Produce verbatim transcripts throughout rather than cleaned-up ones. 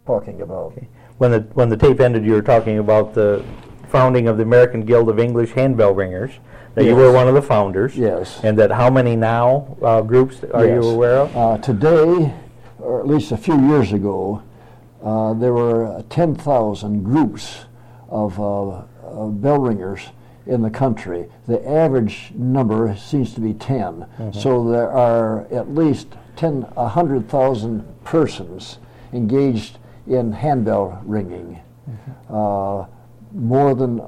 talking about. Okay. When the when the tape ended, you were talking about the founding of the American Guild of English Handbell Ringers. That yes. You were one of the founders. Yes. And that how many now uh, groups are yes. you aware of? Uh, today, or at least a few years ago, uh, there were ten thousand groups of, uh, of bell ringers in the country. The average number seems to be ten. Mm-hmm. So there are at least ten, one hundred thousand persons engaged in handbell ringing. Mm-hmm. uh, more than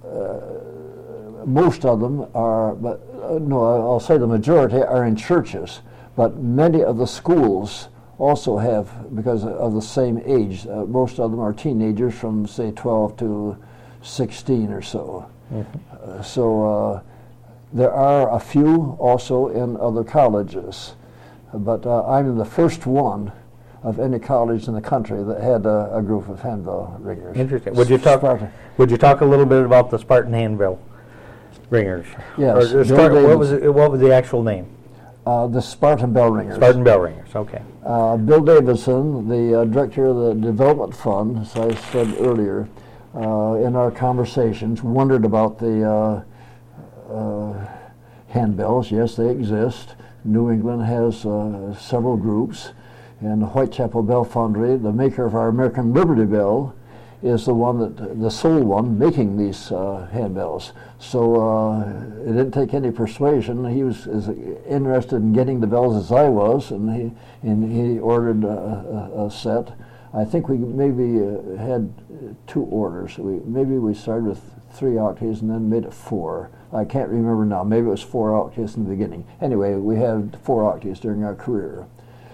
uh, most of them are, but uh, no, I'll say the majority are in churches, but many of the schools also have, because of the same age, uh, most of them are teenagers from, say, twelve to sixteen or so. Mm-hmm. uh, so uh, there are a few also in other colleges, but uh, I'm the first one of any college in the country that had a, a group of handbell ringers. Interesting. Would you talk? Spartan. Would you talk a little bit about the Spartan handbell ringers? Yes. Or start, what was it, what was the actual name? Uh, the Spartan Bell Ringers. Spartan Bell Ringers. Okay. Uh, Bill Davidson, the uh, director of the Development Fund, as I said earlier, uh, in our conversations, wondered about the uh, uh, handbells. Yes, they exist. New England has uh, several groups. And the Whitechapel Bell Foundry, the maker of our American Liberty Bell, is the one that, the sole one making these uh, handbells. So uh, it didn't take any persuasion. He was as interested in getting the bells as I was, and he and he ordered a, a, a set. I think we maybe uh, had two orders. We maybe we started with three octaves and then made it four. I can't remember now. Maybe it was four octaves in the beginning. Anyway, we had four octaves during our career.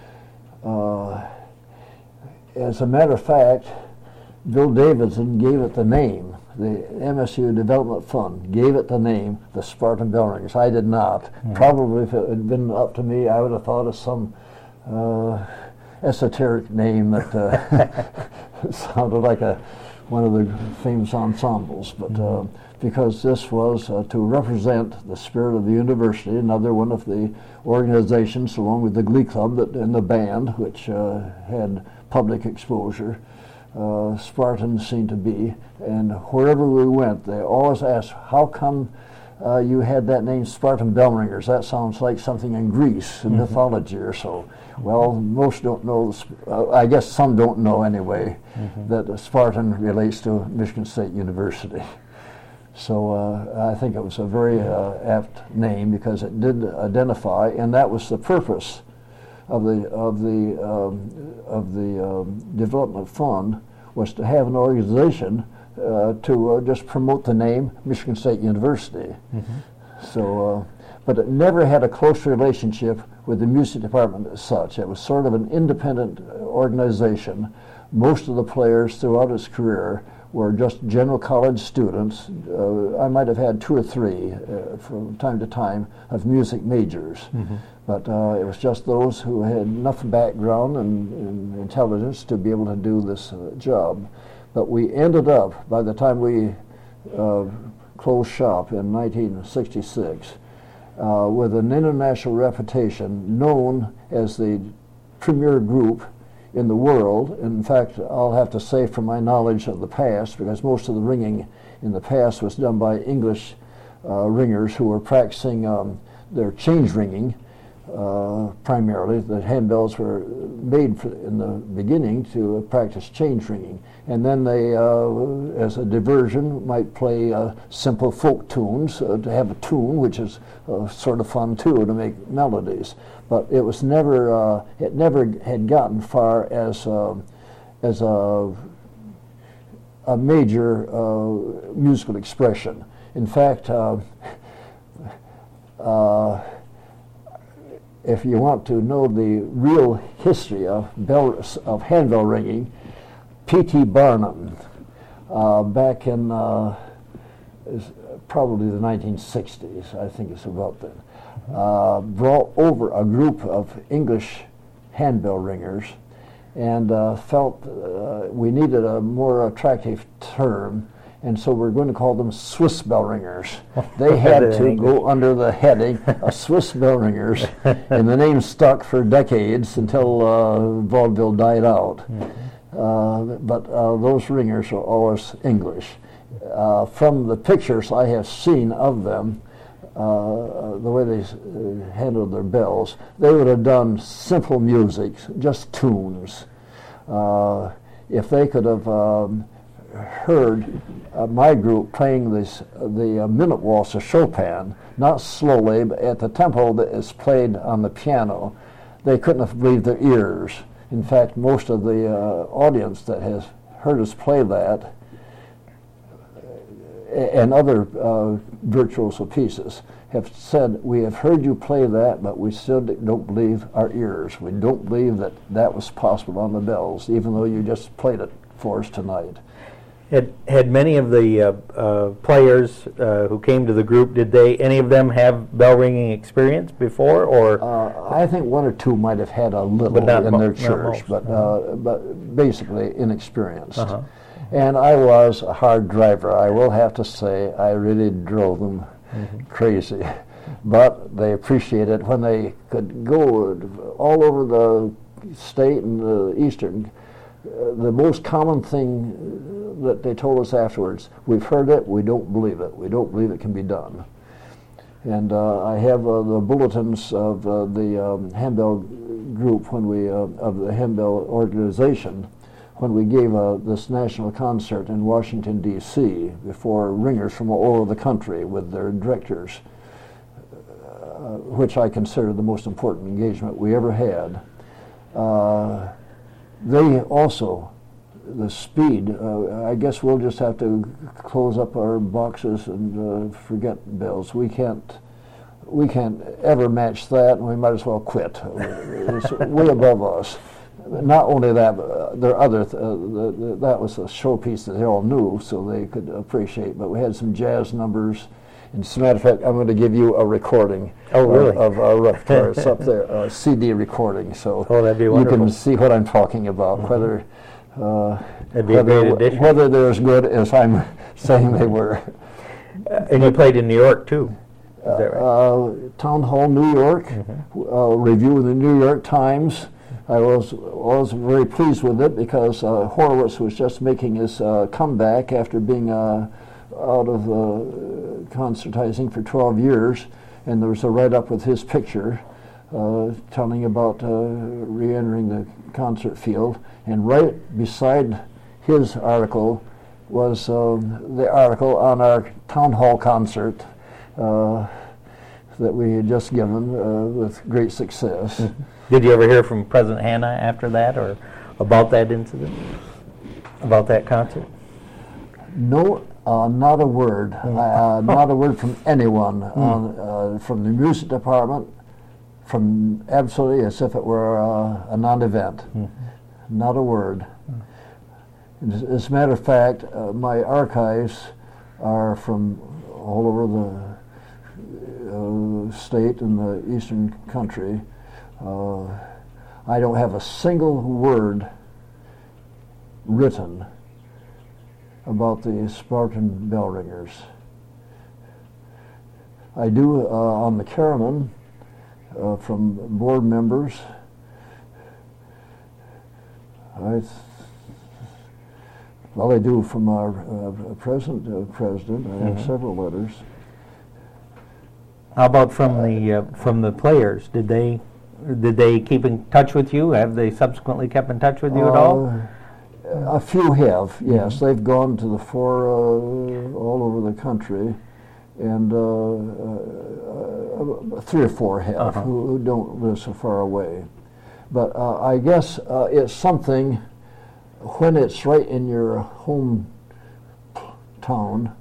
Uh, as a matter of fact, Bill Davidson gave it the name. The M S U Development Fund gave it the name, the Spartan Bell Ringers. I did not. Mm-hmm. Probably if it had been up to me, I would have thought of some uh, esoteric name that uh, sounded like a one of the famous ensembles. But mm-hmm. uh, because this was uh, to represent the spirit of the university, another one of the organizations, along with the Glee Club that, and the band, which uh, had public exposure. Uh, Spartans seemed to be, and wherever we went, they always asked, how come uh, you had that name Spartan Bell Ringers? That sounds like something in Greece, in mm-hmm. mythology or so. Well, most don't know, uh, I guess some don't know anyway, mm-hmm. that Spartan relates to Michigan State University. So uh, I think it was a very uh, apt name because it did identify, and that was the purpose of the of the um, of the um, development fund, was to have an organization uh, to uh, just promote the name Michigan State University. Mm-hmm. So, uh, but it never had a close relationship with the music department as such. It was sort of an independent organization. Most of the players throughout its career were just general college students. Uh, I might have had two or three uh, from time to time of music majors, mm-hmm. but uh, it was just those who had enough background and, and intelligence to be able to do this uh, job. But we ended up, by the time we uh, closed shop in nineteen sixty-six, uh, with an international reputation, known as the premier group in the world. In fact, I'll have to say from my knowledge of the past, because most of the ringing in the past was done by English uh, ringers who were practicing um, their change ringing uh, primarily. The handbells were made for, in the beginning to uh, practice change ringing. And then they, uh, as a diversion, might play uh, simple folk tunes uh, to have a tune, which is uh, sort of fun too, to make melodies. But it was never, uh, it never had gotten far as, uh, as a, a major uh, musical expression. In fact, uh, uh, if you want to know the real history of bell, of handbell ringing, P T Barnum, uh, back in uh, is probably the nineteen sixties, I think it's about then, uh, brought over a group of English handbell ringers and uh, felt uh, we needed a more attractive term, and so we're going to call them Swiss bell ringers. They had to go under the heading of Swiss bell ringers, and the name stuck for decades until uh, vaudeville died out. Mm-hmm. uh, but uh, those ringers are always English. Uh, from the pictures I have seen of them, uh, the way they uh, handled their bells, they would have done simple music, just tunes. Uh, if they could have um, heard uh, my group playing this, the uh, minute waltz of Chopin, not slowly, but at the tempo that is played on the piano, they couldn't have believed their ears. In fact, most of the uh, audience that has heard us play that and other uh, virtuoso pieces have said, we have heard you play that, but we still don't believe our ears. We don't believe that that was possible on the bells, even though you just played it for us tonight. Had, had many of the uh, uh, players uh, who came to the group, did they, any of them have bell ringing experience before, or? Uh, I think one or two might have had a little in their church, but, uh, but basically inexperienced. Uh-huh. And I was a hard driver. I will have to say, I really drove them mm-hmm. crazy. But they appreciated when they could go all over the state and the eastern. Uh, the most common thing that they told us afterwards, we've heard it, we don't believe it. We don't believe it can be done. And uh, I have uh, the bulletins of uh, the um, handbell group, when we uh, of the handbell organization, when we gave uh, this national concert in Washington, D C, before ringers from all over the country with their directors, uh, which I consider the most important engagement we ever had. Uh, they also, the speed, uh, I guess we'll just have to close up our boxes and uh, forget bells. We can't, we can't ever match that, and we might as well quit. It's way above us. Not only that, but uh, there are other, th- uh, the, the, that was a showpiece that they all knew, so they could appreciate, but we had some jazz numbers. And as a matter of fact, I'm going to give you a recording oh, really? of, of our repertoire. It's up there, a C D recording, so oh, that'd be you wonderful. can see what I'm talking about, mm-hmm. whether, uh, that'd be whether, a great addition. whether they're as good as I'm saying they were. Uh, and you played in New York, too. Is that right? Uh, Town Hall, New York, mm-hmm. uh, review of the New York Times. I was was very pleased with it because uh, Horowitz was just making his uh, comeback after being uh, out of uh, concertizing for twelve years, and there was a write-up with his picture uh, telling about uh, re-entering the concert field, and right beside his article was um, the article on our town hall concert uh, that we had just given uh, with great success. Mm-hmm. Did you ever hear from President Hanna after that, or about that incident, about that concert? No, uh, not a word. Mm. Uh, not a word from anyone, mm. on, uh, from the music department, from absolutely as if it were uh, a non-event. Mm. Not a word. Mm. As, as a matter of fact, uh, my archives are from all over the uh, state and the eastern country. Uh, I don't have a single word written about the Spartan bell ringers. I do uh, on the Karaman uh, from board members. I th- well, I do from our uh, present uh, president. I have mm-hmm. several letters. How about from the uh, from the players? Did they? Did they keep in touch with you? Have they subsequently kept in touch with you uh, at all? A few have, yes. Mm-hmm. They've gone to the four uh, all over the country, and uh, uh, three or four have uh-huh. who, who don't live so far away. But uh, I guess uh, it's something when it's right in your home town.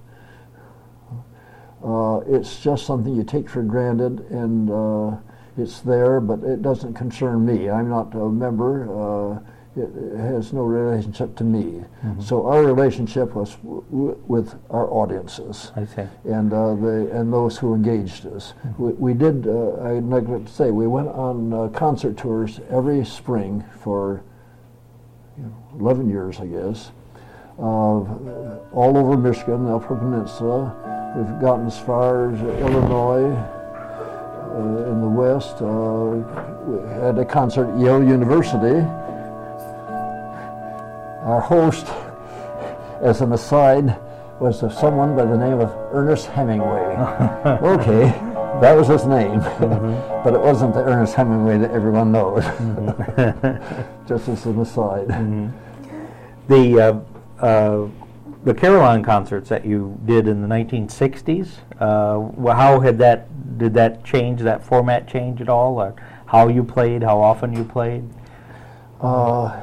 Uh, it's just something you take for granted, and uh, it's there, but it doesn't concern me. I'm not a member. Uh, it, it has no relationship to me. Mm-hmm. So our relationship was w- w- with our audiences. I see. And uh, the and those who engaged us. Mm-hmm. We, we did. Uh, I neglected to say we went on uh, concert tours every spring for you know, eleven years, I guess, uh, all over Michigan, the Upper Peninsula. We've gotten as far as Illinois. Uh, in the West, uh, we had a concert at Yale University, our host, as an aside, was someone by the name of Ernest Hemingway. Okay, that was his name, mm-hmm. but it wasn't the Ernest Hemingway that everyone knows. Mm-hmm. Just as an aside. Mm-hmm. The uh, uh, the Carillon concerts that you did in the nineteen sixties, uh, how had that, did that change, that format change at all? Or how you played, how often you played? Uh,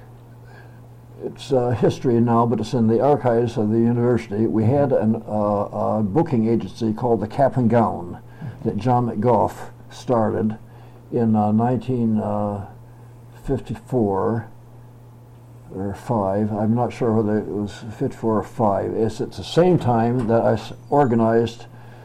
it's uh, history now, but it's in the archives of the university. We had an, uh, a booking agency called the Cap and Gown that John McGough started in uh, nineteen fifty-four. Or five, I'm not sure whether it was fifty-four or five. It's at the same time that I s- organized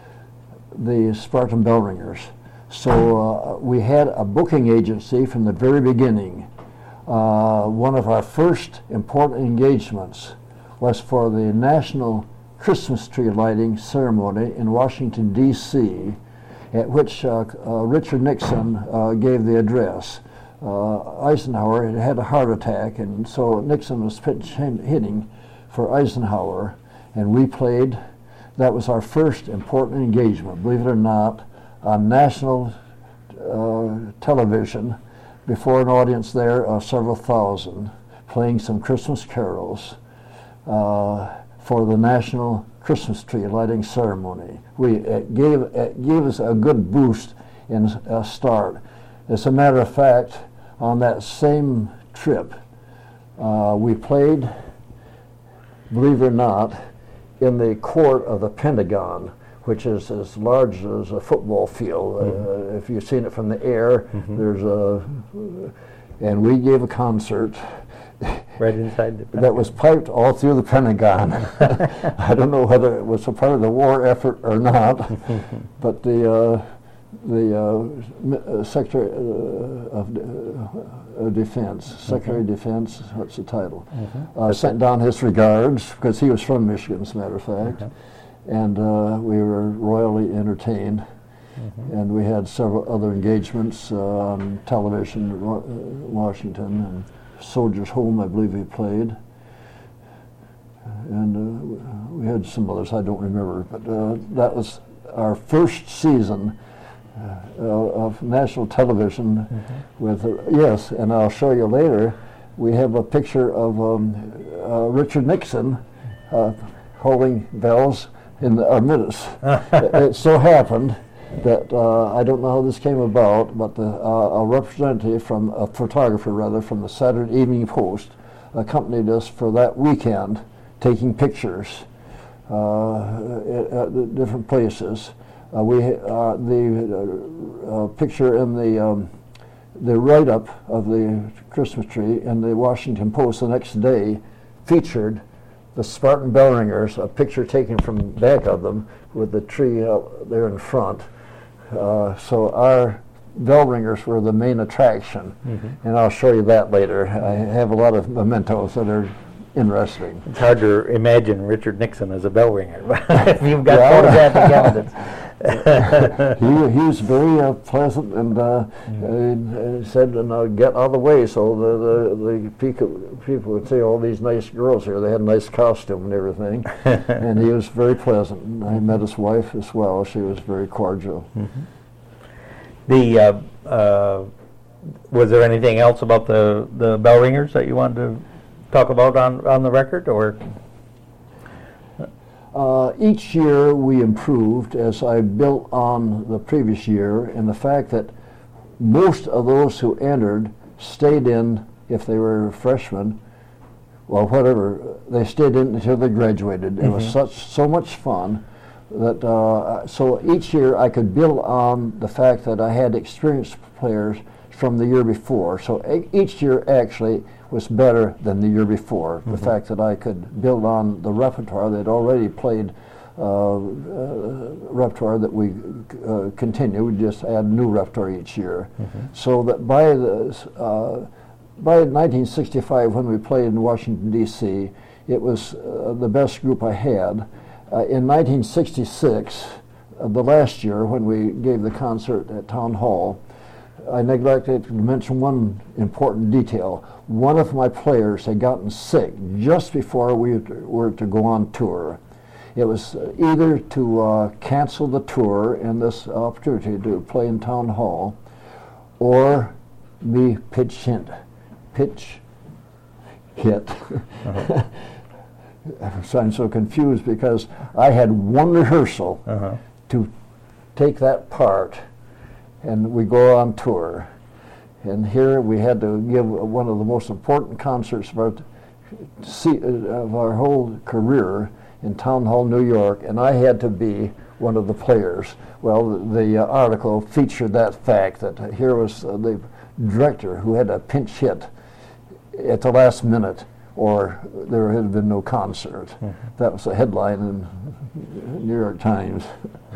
the Spartan Bell Ringers. So uh, we had a booking agency from the very beginning. Uh, one of our first important engagements was for the National Christmas Tree Lighting Ceremony in Washington, D C, at which uh, uh, Richard Nixon uh, gave the address. Uh, Eisenhower had had a heart attack, and so Nixon was pitch hitting for Eisenhower, and we played. That was our first important engagement, believe it or not, on national uh, television, before an audience there of several thousand, playing some Christmas carols uh, for the National Christmas Tree Lighting Ceremony. We it gave it gave us a good boost in a start. As a matter of fact, on that same trip, uh, we played, believe it or not, in the court of the Pentagon, which is as large as a football field. Mm-hmm. Uh, if you've seen it from the air, mm-hmm. there's a, and we gave a concert. Right inside the Pentagon. That was piped all through the Pentagon. I don't know whether it was a part of the war effort or not, but the uh, the uh, uh, Secretary uh, of uh, Defense, Secretary of mm-hmm. Defense, what's the title, mm-hmm. uh, sent down his regards, because he was from Michigan, as a matter of fact, mm-hmm. and uh, we were royally entertained. Mm-hmm. And we had several other engagements uh, on television in uh, Washington, and Soldiers Home, I believe he played. And uh, we had some others I don't remember, but uh, that was our first season uh, of national television. Mm-hmm. With uh, yes, and I'll show you later. We have a picture of um, uh, Richard Nixon uh, holding bells in the, our midst. it, it so happened that uh, I don't know how this came about, but the, uh, a representative from a photographer rather from the Saturday Evening Post accompanied us for that weekend, taking pictures uh, at, at different places. Uh, we uh, the uh, uh, picture in the um, the write-up of the Christmas tree in the Washington Post the next day featured the Spartan Bell Ringers, a picture taken from back of them with the tree out there in front. Uh, so our bell ringers were the main attraction, mm-hmm. and I'll show you that later. I have a lot of mementos that are interesting. It's hard to imagine Richard Nixon as a bell ringer, if you've got photographic evidence. he, he was very uh, pleasant, and uh, mm-hmm. uh, said, "Now get out of the way." So the the, the people, people would say, "All these nice girls here. They had a nice costume and everything." And he was very pleasant. And I met his wife as well. She was very cordial. Mm-hmm. The uh, uh, was there anything else about the the bell ringers that you wanted to talk about on on the record, or? Uh, each year we improved as I built on the previous year, and the fact that most of those who entered stayed in, if they were freshmen, well, whatever, they stayed in until they graduated. Mm-hmm. It was such so much fun that uh, so each year I could build on the fact that I had experienced players from the year before. So e- each year actually was better than the year before. Mm-hmm. The fact that I could build on the repertoire that already played, uh, uh, repertoire that we uh, continue. We just add new repertoire each year. Mm-hmm. So that by the uh, by nineteen sixty-five, when we played in Washington D C, it was uh, the best group I had. Uh, in nineteen sixty-six, uh, the last year when we gave the concert at Town Hall, I neglected to mention one important detail. One of my players had gotten sick just before we were to go on tour. It was either to uh, cancel the tour and this opportunity to play in Town Hall, or be pitch hit. Pitch hit. Uh-huh. So I'm so confused because I had one rehearsal uh-huh. to take that part, and we go on tour. And here we had to give one of the most important concerts of our, of our whole career in Town Hall, New York, and I had to be one of the players. Well, the, the uh, article featured that fact, that uh, here was uh, the director who had a pinch hit at the last minute, or there had been no concert. Mm-hmm. That was a headline in New York Times.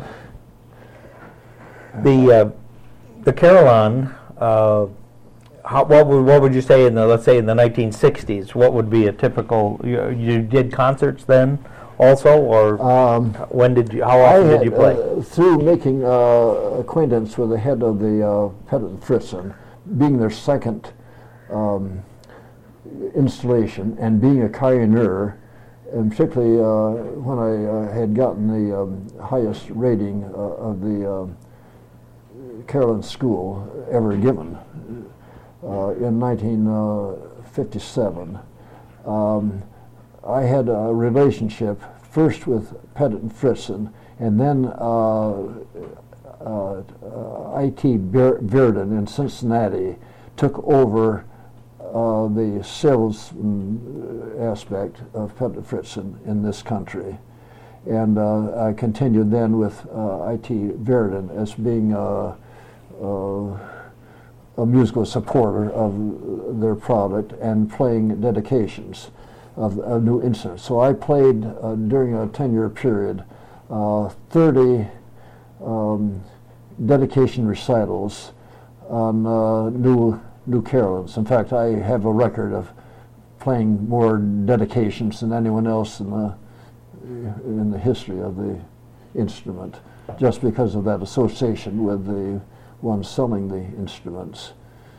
The uh, the Carillon, uh, how, what would what would you say in the let's say in the nineteen sixties? What would be a typical? You, you did concerts then also, or um, when did you? How often had, did you play? Uh, through making uh, acquaintance with the head of the uh, Pettit and Fritzen, being their second um, installation, and being a pioneer, and particularly uh, when I uh, had gotten the um, highest rating uh, of the uh, Carillon School ever given uh, in nineteen fifty-seven. Um, I had a relationship first with Pettit and Fritzen, and then uh, uh, uh, I T Virden in Cincinnati took over uh, the sales aspect of Pettit and Fritzen in this country. And uh, I continued then with uh, I T Virden as being uh, uh, a musical supporter of their product and playing dedications of, of new instruments. So I played uh, during a ten-year period uh, thirty um, dedication recitals on uh, new new carillons. In fact, I have a record of playing more dedications than anyone else in the in the history of the instrument, just because of that association with the one selling the instruments.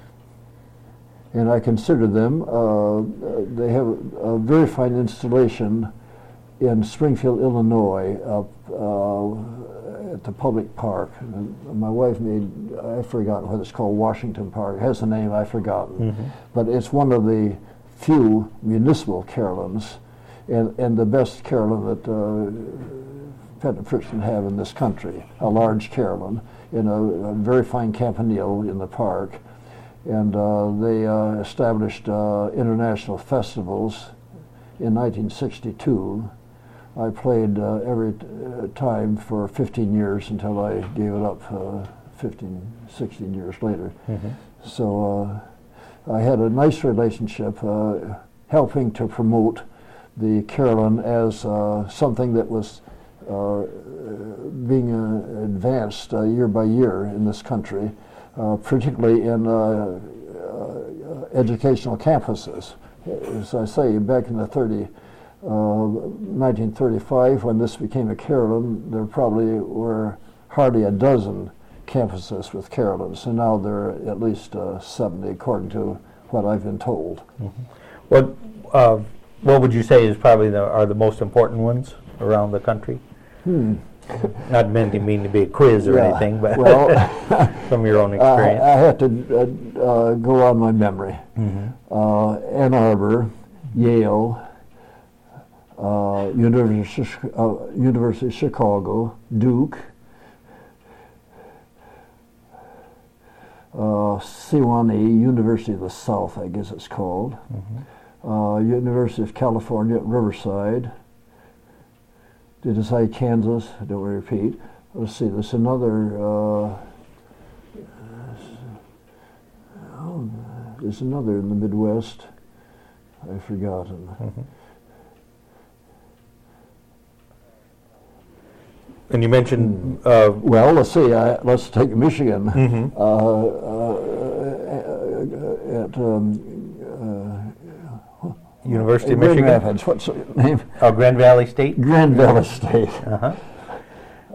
And I consider them, uh, they have a very fine installation in Springfield, Illinois, up uh, at the public park. And my wife made, I've forgotten what it's called, Washington Park. It has a name I've forgotten. Mm-hmm. But it's one of the few municipal carillons, and, and the best carillon that uh, Pettit and Fritzen have in this country, a large carillon in a, a very fine campanile in the park. And uh, they uh, established uh, international festivals in nineteen sixty-two. I played uh, every t- uh, time for fifteen years until I gave it up uh, fifteen, sixteen years later. Mm-hmm. So uh, I had a nice relationship uh, helping to promote the carillon as uh, something that was uh, being uh, advanced uh, year by year in this country. Uh, particularly in uh, uh, educational campuses. As I say, back in the thirty, uh, nineteen thirty-five, when this became a carillon, there probably were hardly a dozen campuses with carillons, and now there are at least uh, seventy, according to what I've been told. Mm-hmm. What uh, what would you say is probably the, are the most important ones around the country? Hmm. Not meant to mean to be a quiz or yeah, anything, but well, from your own experience. I, I have to uh, uh, go on my memory. Mm-hmm. Uh, Ann Arbor, Yale, uh, University, uh, University of Chicago, Duke, uh, Sewanee, University of the South, I guess it's called, mm-hmm. uh, University of California at Riverside. Did I say Kansas? I don't repeat. Let's see, there's another, uh, oh, there's another in the Midwest. I've forgotten. Mm-hmm. And you mentioned... Uh, well, let's see, uh, let's take Michigan. Mm-hmm. uh, uh, at... Um, University of Grand Michigan? Rapids. What's the name? Oh, Grand Valley State? Grand Valley State. Uh-huh.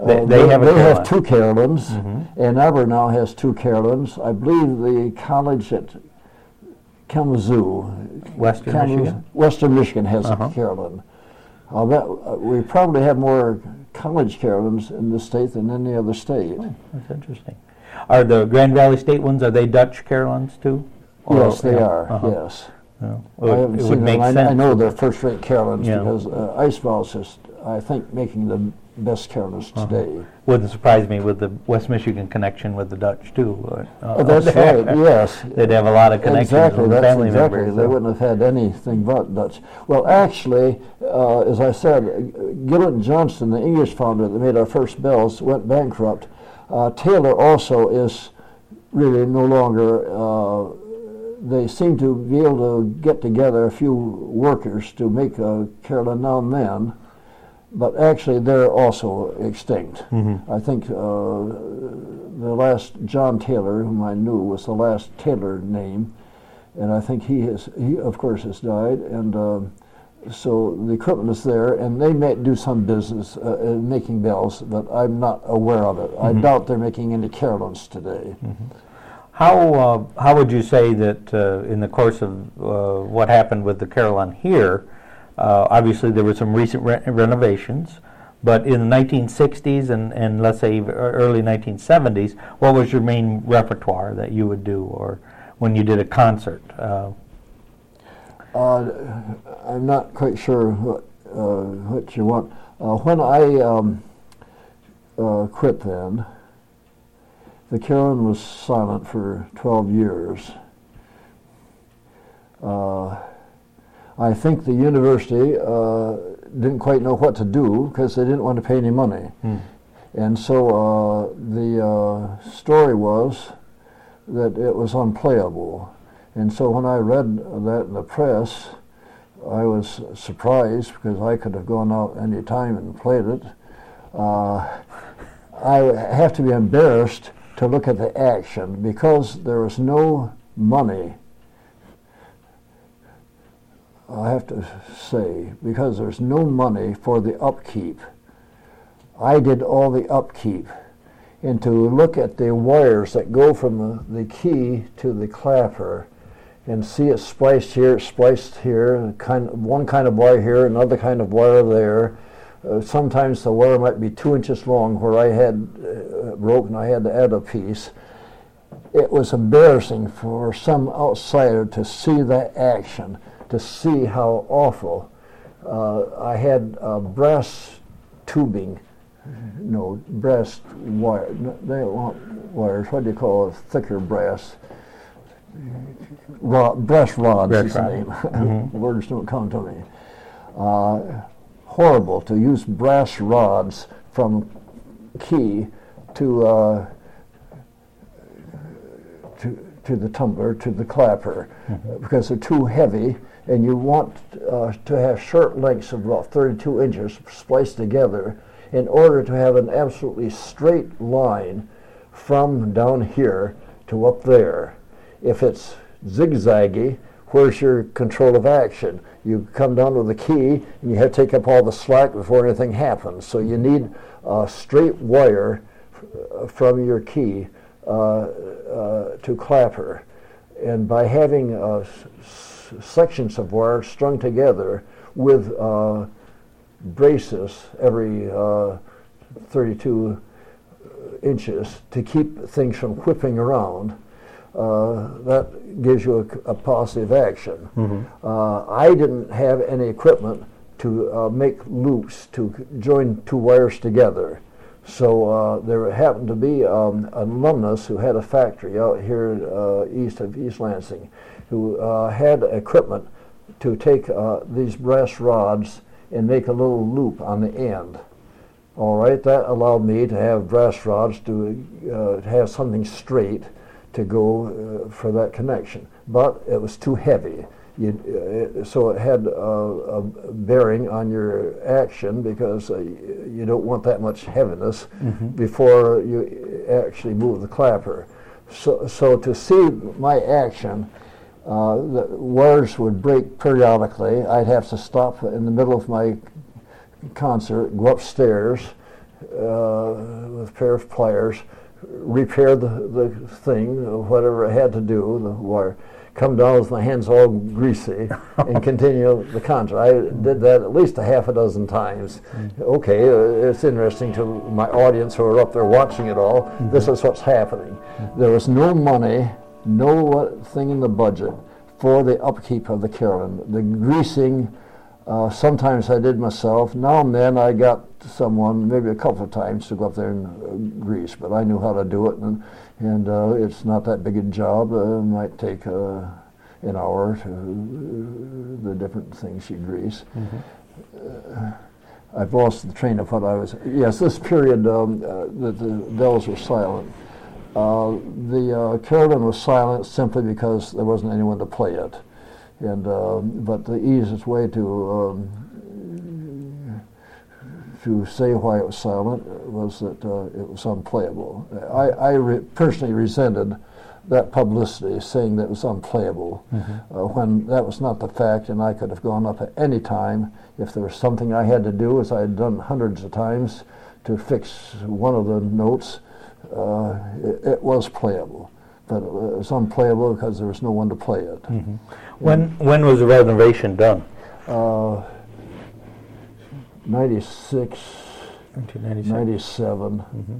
They, Uh, they have a they Carillon. have two Carillons. Mhm. Ann Arbor now has two Carillons. I believe the college at Kalamazoo, Western Kalamazoo- Michigan? Western Michigan has Uh-huh. a Carillon. Uh, that, uh, we probably have more college Carillons in this state than any other state. That's interesting. Are the Grand Valley State ones, are they Dutch Carillons too? Or- Yes, they yeah, are, uh-huh. yes. Yeah. I Well, haven't it seen would them. make I, sense. I know they're first-rate Carillons Yeah. because uh, Icebell's is, I think, making the best Carillons Uh-huh. today. Wouldn't surprise me with the West Michigan connection with the Dutch too. Uh, Oh, that's right, yes. They'd have a lot of connections Exactly, with that's family exactly. members. They so. wouldn't have had anything but Dutch. Well, actually, uh, as I said, uh, Gillett and Johnston, the English founder that made our first bells, went bankrupt. Uh, Taylor also is really no longer, uh, they seem to be able to get together a few workers to make a Carillon now and then, but actually they're also extinct. Mhm. I think uh, the last John Taylor, whom I knew, was the last Taylor name, and I think he has, he of course has died, and uh, so the equipment is there, and they may do some business uh, in making bells, but I'm not aware of it. I Mhm. doubt they're making any Carillons today. How uh, how would you say that uh, in the course of uh, what happened with the Carillon here, uh, obviously there were some recent re- renovations, but in the nineteen sixties and, and let's say ev- early nineteen seventies, what was your main repertoire that you would do, or when you did a concert? Uh, Uh, I'm not quite sure what, uh, what you want. Uh, when I um, uh, quit then, the Carillon was silent for twelve years. Uh, I think the university uh, didn't quite know what to do because they didn't want to pay any money. hmm. And so uh, the uh, story was that it was unplayable. And so when I read that in the press, I was surprised because I could have gone out any time and played it. Uh, I have to be embarrassed to look at the action because there was no money. I have to say, because there's no money for the upkeep. I did all the upkeep. And to look at the wires that go from the, the key to the clapper and see it spliced here, spliced here, kind of, one kind of wire here, another kind of wire there. Uh, sometimes the wire might be two inches long where I had uh, rope and I had to add a piece. It was embarrassing for some outsider to see that action, to see how awful. Uh, I had uh, brass tubing, no, brass wire, no, they don't want wires, what do you call it, thicker brass? Rod, brass rods Brass is the rod. name. Mhm. Words don't come to me. Uh, horrible to use brass rods from key to uh, to to the tumbler, to the clapper, Mhm. because they're too heavy, and you want uh, to have short lengths of about thirty-two inches spliced together in order to have an absolutely straight line from down here to up there. If it's zigzaggy, where's your control of action? You come down with the key and you have to take up all the slack before anything happens. So you need a straight wire f- from your key uh, uh, to clapper. And by having uh, s- s- sections of wire strung together with uh, braces every uh, thirty-two inches to keep things from whipping around, Uh, that gives you a, a positive action. Mhm. Uh, I didn't have any equipment to uh, make loops to c- join two wires together. So uh, there happened to be um, an alumnus who had a factory out here uh, east of East Lansing who uh, had equipment to take uh, these brass rods and make a little loop on the end. All right, that allowed me to have brass rods to uh, have something straight to go uh, for that connection, but it was too heavy. You, uh, it, so it had uh, a bearing on your action because uh, you don't want that much heaviness Mhm. before you actually move the clapper. So, so to see my action, uh, the wires would break periodically. I'd have to stop in the middle of my concert, go upstairs, uh, with a pair of pliers, repair the, the thing, whatever I had to do, the wire, come down with my hands all greasy, and continue the concert. I did that at least a half a dozen times. Mm-hmm. Okay, uh, it's interesting to my audience who are up there watching it all. Mm-hmm. This is what's happening. Mm-hmm. There was no money, no thing in the budget for the upkeep of the carillon. The greasing, uh, sometimes I did myself. Now and then I got someone, maybe a couple of times, to go up there and uh, grease, but I knew how to do it, and, and uh, it's not that big a job. Uh, it might take uh, an hour to uh, the different things you grease. Mm-hmm. uh, I've lost the train of what I was. Yes, this period um, uh, that the bells were silent. Uh, the uh, carillon was silent simply because there wasn't anyone to play it, and uh, but the easiest way to um, to say why it was silent was that uh, it was unplayable. I, I re- personally resented that publicity, saying that it was unplayable, mm-hmm. uh, when that was not the fact, and I could have gone up at any time if there was something I had to do, as I had done hundreds of times, to fix one of the notes. Uh, it, it was playable, but it was unplayable because there was no one to play it. Mm-hmm. When when was the renovation done? Uh, ninety-six, nineteen ninety-seven. Mm-hmm.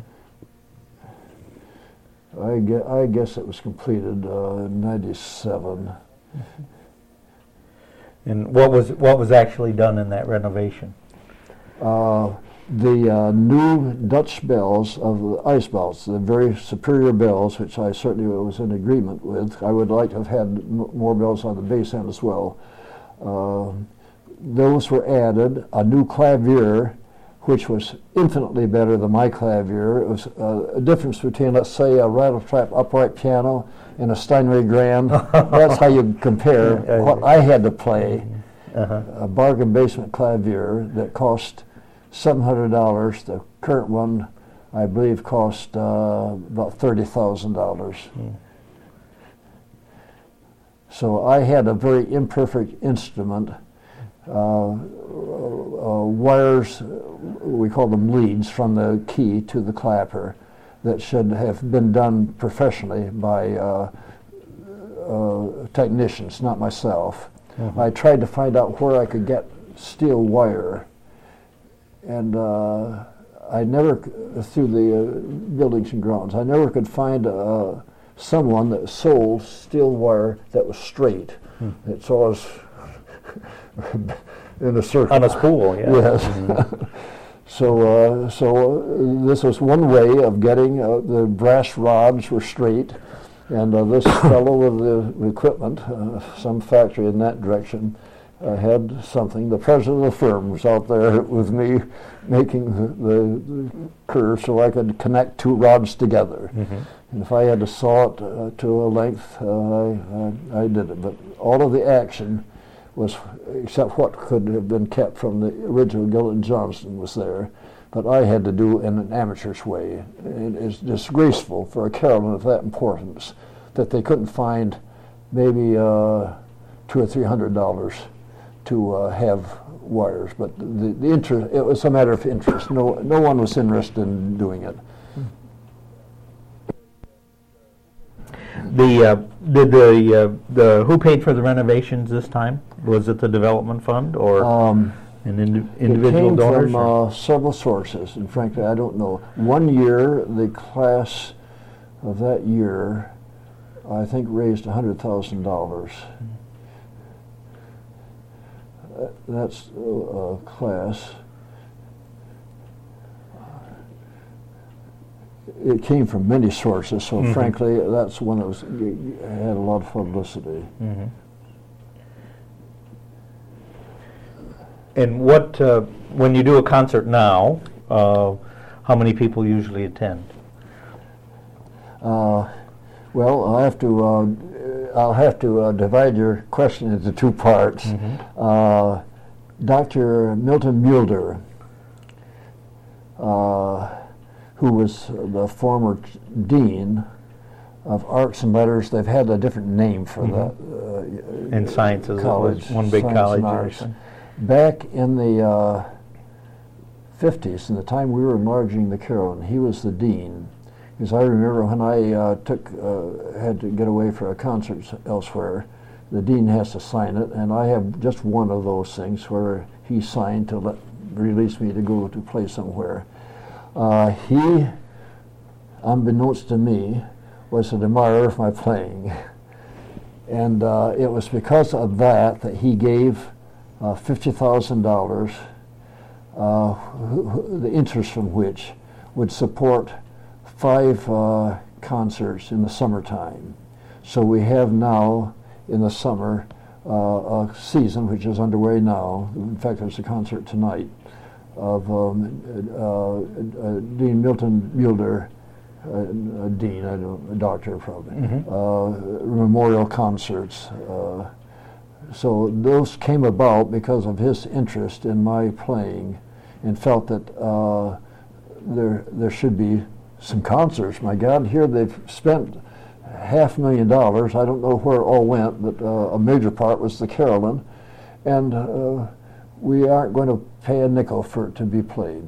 I, guess, I guess it was completed uh, in ninety-seven. Mm-hmm. And what was what was actually done in that renovation? Uh, the uh, new Dutch bells of the ice bells, the very superior bells, which I certainly was in agreement with. I would like to have had m- more bells on the bass end as well. Uh, those were added. A new clavier, which was infinitely better than my clavier. It was uh, a difference between, let's say, a rattle-trap upright piano and a Steinway Grand. That's how you compare what I had to play. Uh-huh. A bargain basement clavier that cost seven hundred dollars. The current one, I believe, cost uh, about thirty thousand dollars. Mm. So I had a very imperfect instrument. Uh, uh, wires, we call them leads, from the key to the clapper, that should have been done professionally by uh, uh, technicians, not myself. Mm-hmm. I tried to find out where I could get steel wire, and uh, I never, through the uh, buildings and grounds, I never could find uh, someone that sold steel wire that was straight. Mm. It's always in a circle. On a spool, yeah. Yes. Mm-hmm. so, uh, so uh, this was one way of getting uh, the brass rods were straight, and uh, this fellow with the equipment, uh, some factory in that direction, uh, had something. The president of the firm was out there with me, making the, the, the curve so I could connect two rods together. Mm-hmm. And if I had to saw it uh, to a length, uh, I, I, I did it. But all of the action was, except what could have been kept from the original Gillett and Johnson, was there. But I had to do in an amateur's way. It is disgraceful for a carillon of that importance that they couldn't find maybe uh, two or three hundred dollars to uh, have wires. But the, the interest, it was a matter of interest. No, no one was interested in doing it. The uh, did the uh, the who paid for the renovations this time? Was it the development fund or um, an indi- individual it came donors? from uh, several sources, and frankly, I don't know. One year, the class of that year, I think, raised a hundred thousand dollars. Uh, that's a uh, class. It came from many sources, so mm-hmm. frankly, that's one that was had a lot of publicity. Mm-hmm. And what, uh, when you do a concert now, uh, how many people usually attend? Uh, well, I'll have to uh, I'll have to uh, divide your question into two parts. Mm-hmm. Uh, Doctor Milton Mulder, uh, who was the former dean of arts and letters. They've had a different name for mm-hmm. that. Uh, and sciences, college, one big science college. And arts. Back in the uh, fifties, in the time we were enlarging the Carillon, he was the dean. Because I remember when I uh, took uh, had to get away for a concert elsewhere, the dean has to sign it, and I have just one of those things where he signed to let release me to go to play somewhere. Uh, he, unbeknownst to me, was an admirer of my playing. And uh, it was because of that that he gave uh, fifty thousand dollars, uh, the interest from which would support five uh, concerts in the summertime. So we have now, in the summer, uh, a season which is underway now. In fact, there's a concert tonight of um, uh, uh, Dean Milton Mulder, Uh, a dean, I don't, a doctor probably, mm-hmm. uh, memorial concerts. Uh, so those came about because of his interest in my playing, and felt that uh, there there should be some concerts. My God, here they've spent half a million dollars. I don't know where it all went, but uh, a major part was the Carillon, and uh, we aren't going to pay a nickel for it to be played.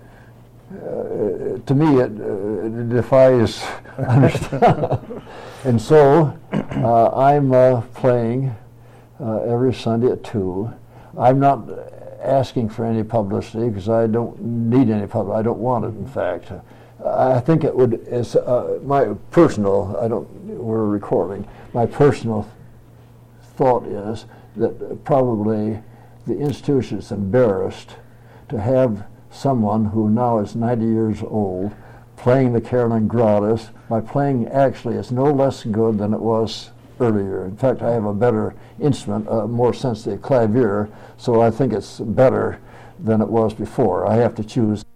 Uh, to me, it, uh, it defies understanding. And so uh, I'm uh, playing uh, every Sunday at two. I'm not asking for any publicity because I don't need any publicity. I don't want it, in fact. I think it would, as uh, my personal, I don't, we're recording, my personal thought is that probably the institution is embarrassed to have someone who now is ninety years old playing the Carillon gratis. My playing actually is no less good than it was earlier. In fact, I have a better instrument, a more sensitive clavier, so I think it's better than it was before. I have to choose